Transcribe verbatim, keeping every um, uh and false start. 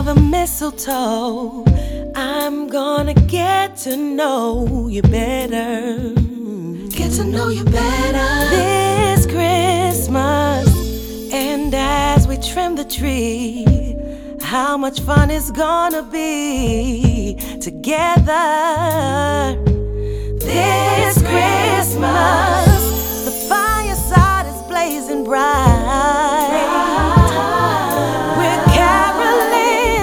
The mistletoe, I'm gonna get to know you better. Get to know you better this Christmas. And as we trim the tree, how much fun it's gonna be together this Christmas.